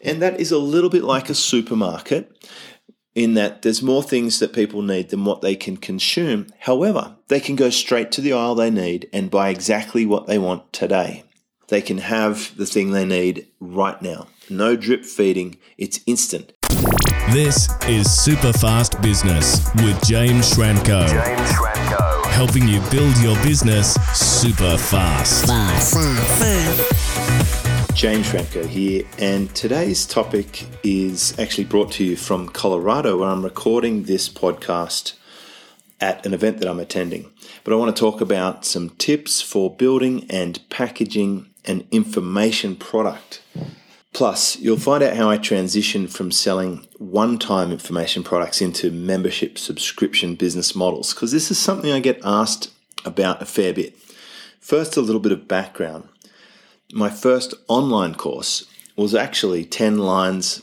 And that is a little bit like a supermarket in that there's more things that people need than what they can consume. However, they can go straight to the aisle they need and buy exactly what they want today. They can have the thing they need right now. No drip feeding, it's instant. This is Super Fast Business with James Schramko. Helping you build your business super fast. James Schramko here, and today's topic is actually brought to you from Colorado, where I'm recording this podcast at an event that I'm attending. But I want to talk about some tips for building and packaging an information product. Plus, you'll find out how I transitioned from selling one-time information products into membership subscription business models, because this is something I get asked about a fair bit. First, a little bit of background. My first online course was actually 10 lines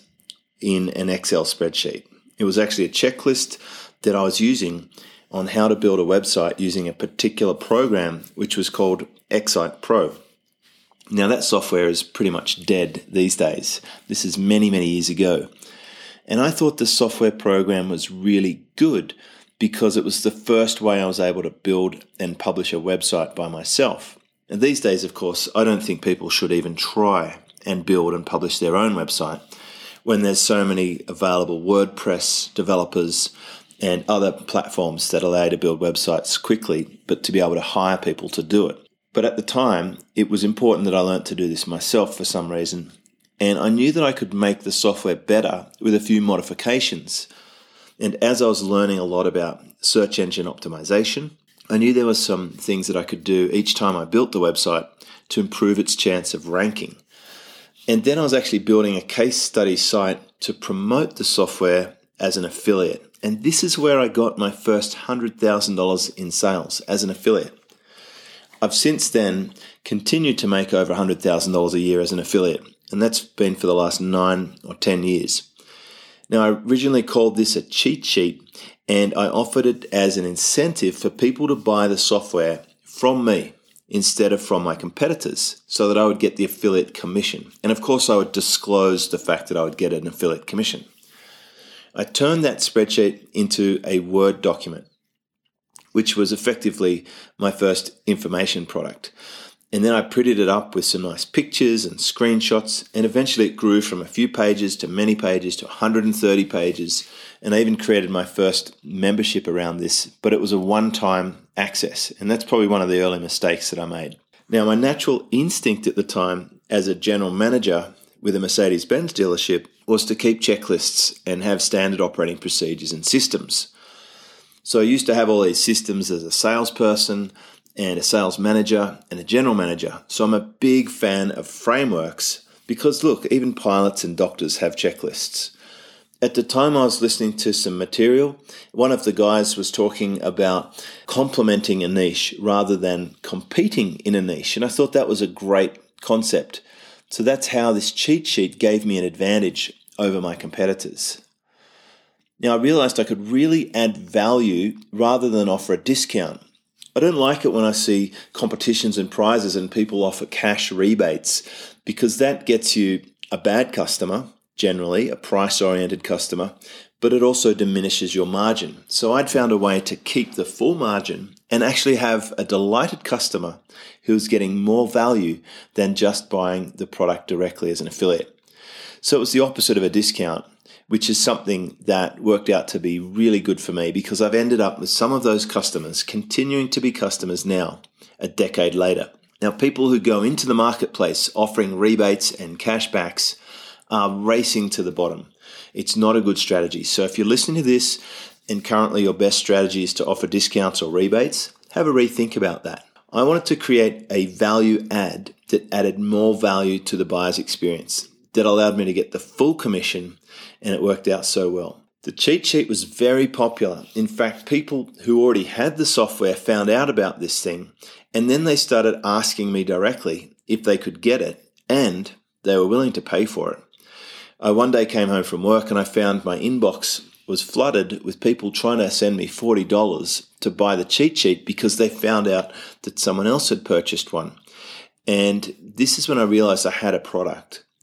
in an Excel spreadsheet. It was actually a checklist that I was using on how to build a website using a particular program, which was called Excite Pro. Now, that software is pretty much dead these days. This is many, many years ago. And I thought the software program was really good because it was the first way I was able to build and publish a website by myself. And these days, of course, I don't think people should even try and build and publish their own website when there's so many available WordPress developers and other platforms that allow you to build websites quickly, but to be able to hire people to do it. But at the time, it was important that I learnt to do this myself for some reason. And I knew that I could make the software better with a few modifications. And as I was learning a lot about search engine optimization, I knew there were some things that I could do each time I built the website to improve its chance of ranking. And then I was actually building a case study site to promote the software as an affiliate. And this is where I got my first $100,000 in sales as an affiliate. I've since then continued to make over $100,000 a year as an affiliate, and that's been for the last 9 or 10 years. Now, I originally called this a cheat sheet, and I offered it as an incentive for people to buy the software from me instead of from my competitors so that I would get the affiliate commission. And of course, I would disclose the fact that I would get an affiliate commission. I turned that spreadsheet into a Word document, which was effectively my first information product. And then I printed it up with some nice pictures and screenshots, and eventually it grew from a few pages to many pages to 130 pages, and I even created my first membership around this, but it was a one-time access, and that's probably one of the early mistakes that I made. Now, my natural instinct at the time as a general manager with a Mercedes-Benz dealership was to keep checklists and have standard operating procedures and systems. So I used to have all these systems as a salesperson and a sales manager and a general manager. So I'm a big fan of frameworks because, look, even pilots and doctors have checklists. At the time I was listening to some material, one of the guys was talking about complementing a niche rather than competing in a niche. And I thought that was a great concept. So that's how this cheat sheet gave me an advantage over my competitors. Now, I realized I could really add value rather than offer a discount. I don't like it when I see competitions and prizes and people offer cash rebates because that gets you a bad customer, generally a price-oriented customer, but it also diminishes your margin. So I'd found a way to keep the full margin and actually have a delighted customer who's getting more value than just buying the product directly as an affiliate. So it was the opposite of a discount, which is something that worked out to be really good for me because I've ended up with some of those customers continuing to be customers now, a decade later. Now, people who go into the marketplace offering rebates and cashbacks are racing to the bottom. It's not a good strategy. So if you're listening to this and currently your best strategy is to offer discounts or rebates, have a rethink about that. I wanted to create a value add that added more value to the buyer's experience, that allowed me to get the full commission, and it worked out so well. The cheat sheet was very popular. In fact, people who already had the software found out about this thing, and then they started asking me directly if they could get it, and they were willing to pay for it. I one day came home from work and I found my inbox was flooded with people trying to send me $40 to buy the cheat sheet because they found out that someone else had purchased one. And this is when I realized I had a product.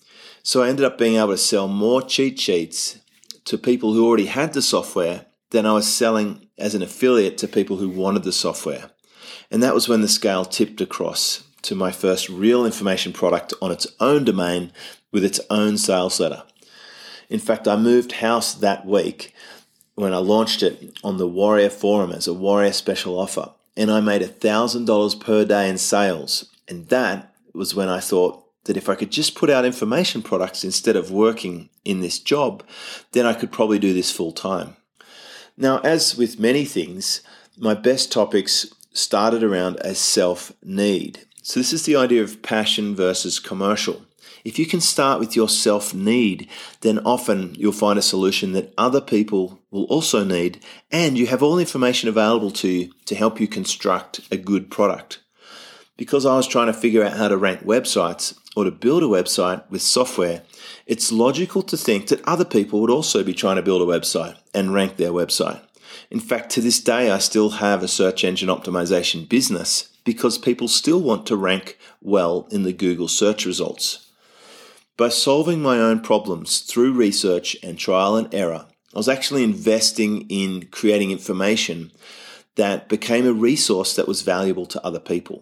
So I ended up being able to sell more cheat sheets to people who already had the software than I was selling as an affiliate to people who wanted the software. And that was when the scale tipped across to my first real information product on its own domain with its own sales letter. In fact, I moved house that week when I launched it on the Warrior Forum as a Warrior special offer, and I made $1,000 per day in sales. And that was when I thought that if I could just put out information products instead of working in this job, then I could probably do this full time. Now, as with many things, my best topics started around a self-need. So this is the idea of passion versus commercial. If you can start with your self-need, then often you'll find a solution that other people will also need, and you have all the information available to you to help you construct a good product. Because I was trying to figure out how to rank websites or to build a website with software, it's logical to think that other people would also be trying to build a website and rank their website. In fact, to this day, I still have a search engine optimization business because people still want to rank well in the Google search results. By solving my own problems through research and trial and error, I was actually investing in creating information that became a resource that was valuable to other people.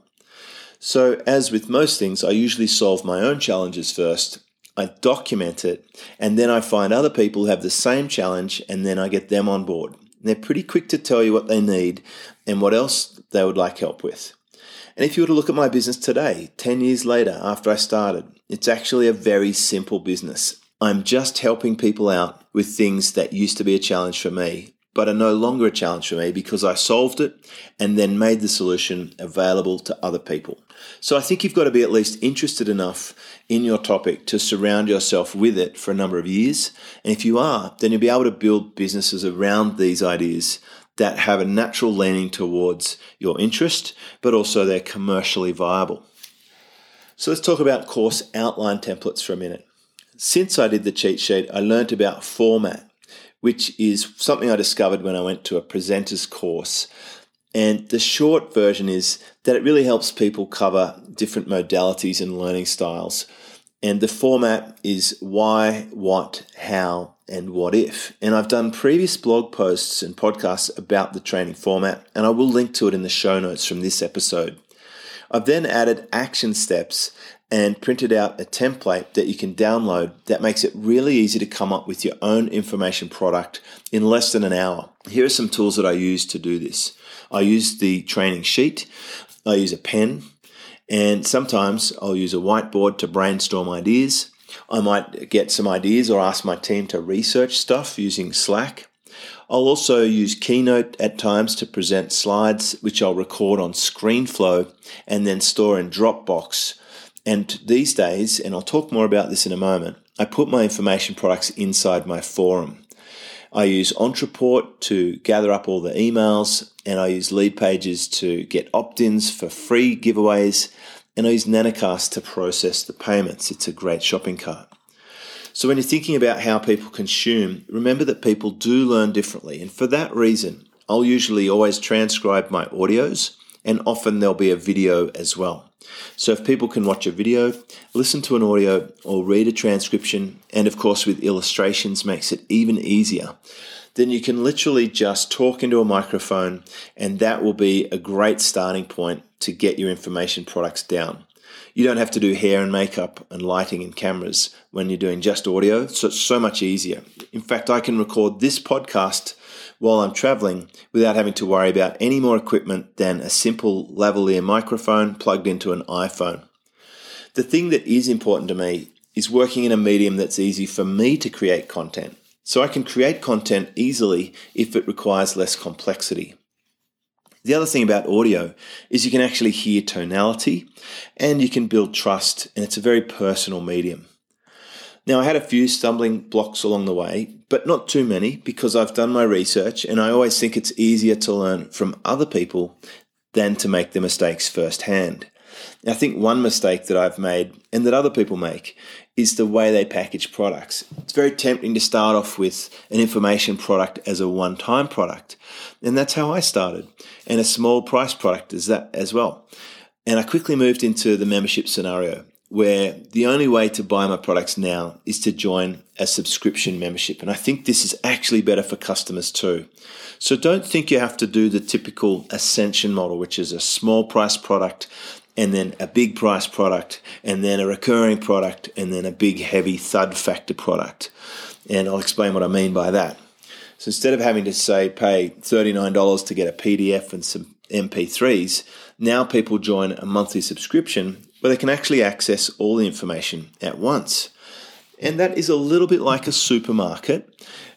So as with most things, I usually solve my own challenges first, I document it, and then I find other people who have the same challenge, and then I get them on board. And they're pretty quick to tell you what they need and what else they would like help with. And if you were to look at my business today, 10 years later after I started, it's actually a very simple business. I'm just helping people out with things that used to be a challenge for me, but are no longer a challenge for me because I solved it and then made the solution available to other people. So I think you've got to be at least interested enough in your topic to surround yourself with it for a number of years. And if you are, then you'll be able to build businesses around these ideas that have a natural leaning towards your interest, but also they're commercially viable. So let's talk about course outline templates for a minute. Since I did the cheat sheet, I learned about format, which is something I discovered when I went to a presenter's course. And the short version is that it really helps people cover different modalities and learning styles. And the format is why, what, how, and what if. And I've done previous blog posts and podcasts about the training format, and I will link to it in the show notes from this episode. I've then added action steps and printed out a template that you can download that makes it really easy to come up with your own information product in less than an hour. Here are some tools that I use to do this. I use the training sheet, I use a pen, and sometimes I'll use a whiteboard to brainstorm ideas. I might get some ideas or ask my team to research stuff using Slack. I'll also use Keynote at times to present slides, which I'll record on ScreenFlow and then store in Dropbox. And these days, and I'll talk more about this in a moment, I put my information products inside my forum. I use Ontraport to gather up all the emails, and I use Leadpages to get opt-ins for free giveaways, and I use Nanocast to process the payments. It's a great shopping cart. So when you're thinking about how people consume, remember that people do learn differently, and for that reason, I'll usually always transcribe my audios, and often there'll be a video as well. So if people can watch a video, listen to an audio, or read a transcription, and of course with illustrations makes it even easier, then you can literally just talk into a microphone, and that will be a great starting point to get your information products down. You don't have to do hair and makeup and lighting and cameras when you're doing just audio, so it's so much easier. In fact, I can record this podcast while I'm traveling without having to worry about any more equipment than a simple lavalier microphone plugged into an iPhone. The thing that is important to me is working in a medium that's easy for me to create content. So I can create content easily if it requires less complexity. The other thing about audio is you can actually hear tonality and you can build trust, and it's a very personal medium. Now, I had a few stumbling blocks along the way, but not too many because I've done my research, and I always think it's easier to learn from other people than to make the mistakes firsthand. I think one mistake that I've made and that other people make is the way they package products. It's very tempting to start off with an information product as a one-time product, and that's how I started, and a small price product is that as well. And I quickly moved into the membership scenario. where the only way to buy my products now is to join a subscription membership. And I think this is actually better for customers too. So don't think you have to do the typical Ascension model, which is a small price product and then a big price product and then a recurring product and then a big heavy thud factor product. And I'll explain what I mean by that. So instead of having to say pay $39 to get a PDF and some MP3s, now people join a monthly subscription where they can actually access all the information at once. And that is a little bit like a supermarket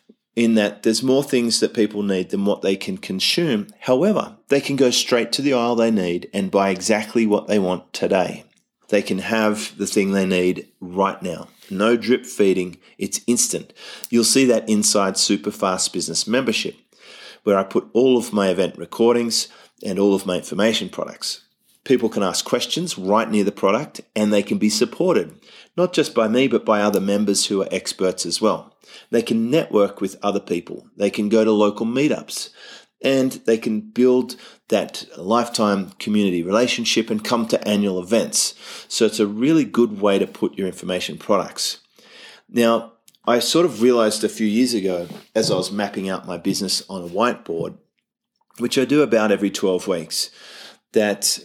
in that there's more things that people need than what they can consume. However, they can go straight to the aisle they need and buy exactly what they want today. They can have the thing they need right now. No drip feeding, it's instant. You'll see that inside Superfast Business membership, where I put all of my event recordings and all of my information products. People can ask questions right near the product and they can be supported, not just by me, but by other members who are experts as well. They can network with other people. They can go to local meetups and they can build that lifetime community relationship and come to annual events. So it's a really good way to put your information products. Now, I sort of realized a few years ago as I was mapping out my business on a whiteboard, which I do about every 12 weeks, that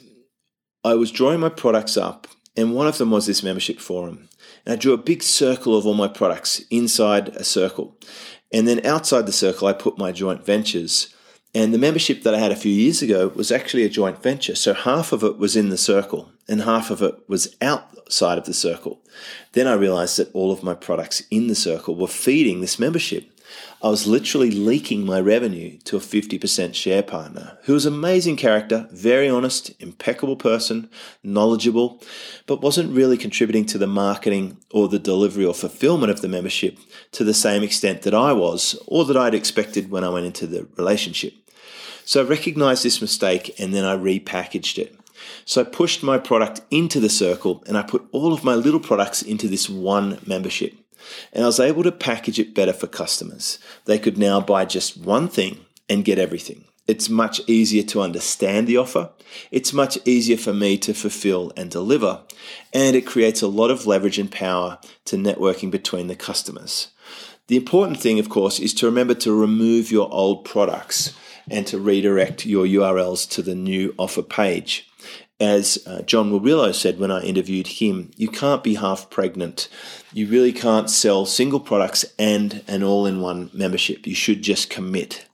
I was drawing my products up, and one of them was this membership forum. And I drew a big circle of all my products inside a circle. And then outside the circle, I put my joint ventures. And the membership that I had a few years ago was actually a joint venture. So half of it was in the circle and half of it was outside of the circle. Then I realized that all of my products in the circle were feeding this membership. I was literally leaking my revenue to a 50% share partner who was an amazing character, very honest, impeccable person, knowledgeable, but wasn't really contributing to the marketing or the delivery or fulfillment of the membership to the same extent that I was or that I'd expected when I went into the relationship. So I recognized this mistake and then I repackaged it. So I pushed my product into the circle and I put all of my little products into this one membership. And I was able to package it better for customers. They could now buy just one thing and get everything. It's much easier to understand the offer. It's much easier for me to fulfill and deliver. And it creates a lot of leverage and power to networking between the customers. The important thing, of course, is to remember to remove your old products and to redirect your URLs to the new offer page. As John Willow said when I interviewed him, you can't be half pregnant. You really can't sell single products and an all-in-one membership. You should just commit.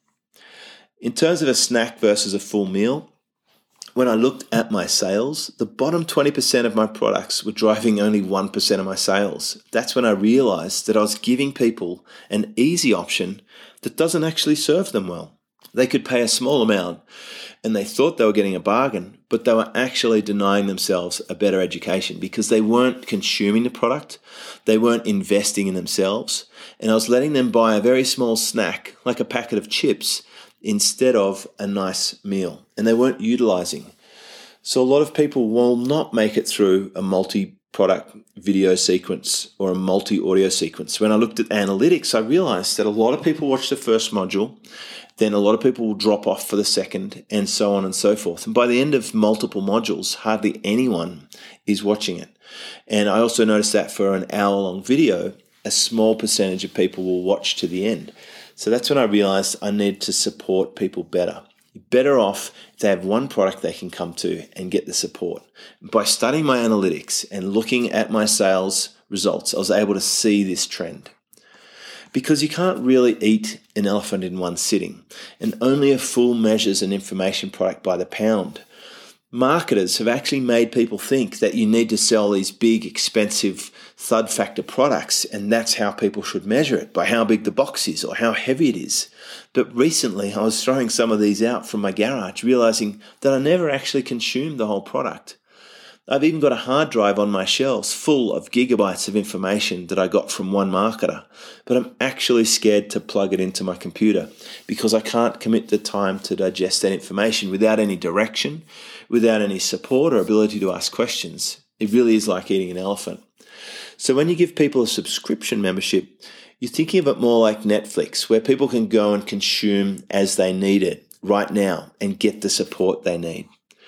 In terms of a snack versus a full meal, when I looked at my sales, the bottom 20% of my products were driving only 1% of my sales. That's when I realized that I was giving people an easy option that doesn't actually serve them well. They could pay a small amount and they thought they were getting a bargain, but they were actually denying themselves a better education because they weren't consuming the product, they weren't investing in themselves, and I was letting them buy a very small snack, like a packet of chips, instead of a nice meal, and they weren't utilizing. So a lot of people will not make it through a multi-product video sequence or a multi-audio sequence. When I looked at analytics, I realized that a lot of people watch the first module, then a lot of people will drop off for the second, and so on and so forth. And by the end of multiple modules, hardly anyone is watching it. And I also noticed that for an hour-long video, a small percentage of people will watch to the end. So that's when I realized I need to support people better. You're better off if they have one product they can come to and get the support. By studying my analytics and looking at my sales results, I was able to see this trend. Because you can't really eat an elephant in one sitting, and only a fool measures an information product by the pound. Marketers have actually made people think that you need to sell these big, expensive thud factor products, and that's how people should measure it, by how big the box is or how heavy it is. But recently, I was throwing some of these out from my garage, realizing that I never actually consumed the whole product. I've even got a hard drive on my shelves full of gigabytes of information that I got from one marketer, but I'm actually scared to plug it into my computer because I can't commit the time to digest that information without any direction, without any support or ability to ask questions. It really is like eating an elephant. So when you give people a subscription membership, you're thinking of it more like Netflix, where people can go and consume as they need it right now and get the support they need.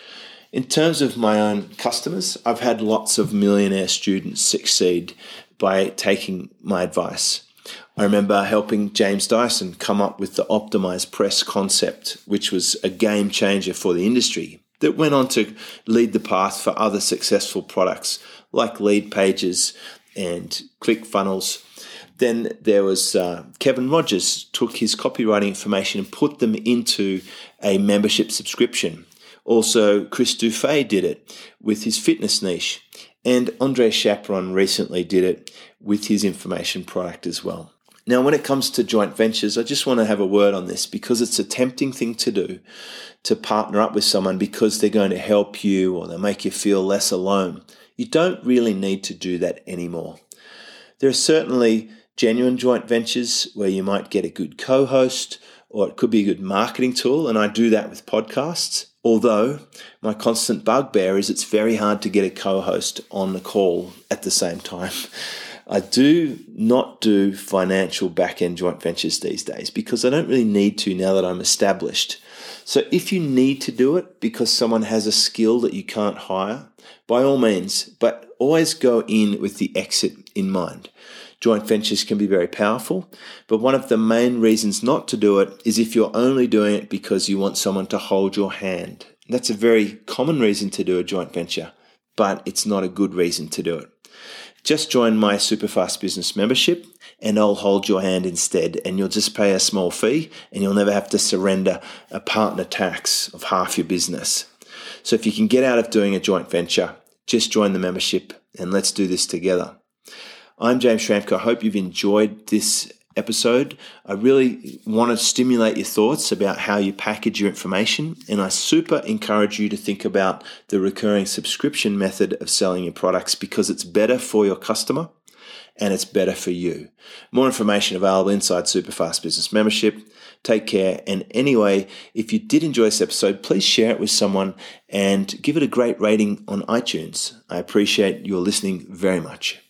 In terms of my own customers, I've had lots of millionaire students succeed by taking my advice. I remember helping James Dyson come up with the optimized press concept, which was a game changer for the industry, that went on to lead the path for other successful products like Lead Pages and ClickFunnels. Then there was Kevin Rogers took his copywriting information and put them into a membership subscription. Also, Chris Dufay did it with his fitness niche. And Andre Chaperon recently did it with his information product as well. Now, when it comes to joint ventures, I just want to have a word on this because it's a tempting thing to do, to partner up with someone because they're going to help you or they'll make you feel less alone. You don't really need to do that anymore. There are certainly genuine joint ventures where you might get a good co-host, or it could be a good marketing tool, and I do that with podcasts. Although my constant bugbear is it's very hard to get a co-host on the call at the same time. I do not do financial back-end joint ventures these days because I don't really need to now that I'm established. So if you need to do it because someone has a skill that you can't hire, by all means, but always go in with the exit in mind. Joint ventures can be very powerful, but one of the main reasons not to do it is if you're only doing it because you want someone to hold your hand. That's a very common reason to do a joint venture, but it's not a good reason to do it. Just join my Superfast Business membership and I'll hold your hand instead, and you'll just pay a small fee and you'll never have to surrender a partner tax of half your business. So if you can get out of doing a joint venture, just join the membership and let's do this together. I'm James Schramko. I hope you've enjoyed this episode. I really want to stimulate your thoughts about how you package your information, and I super encourage you to think about the recurring subscription method of selling your products because it's better for your customer and it's better for you. More information available inside Superfast Business membership. Take care. And anyway, if you did enjoy this episode, please share it with someone and give it a great rating on iTunes. I appreciate your listening very much.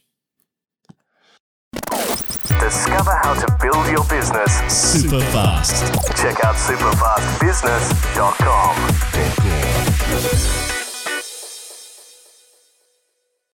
Discover how to build your business super fast. Check out superfastbusiness.com.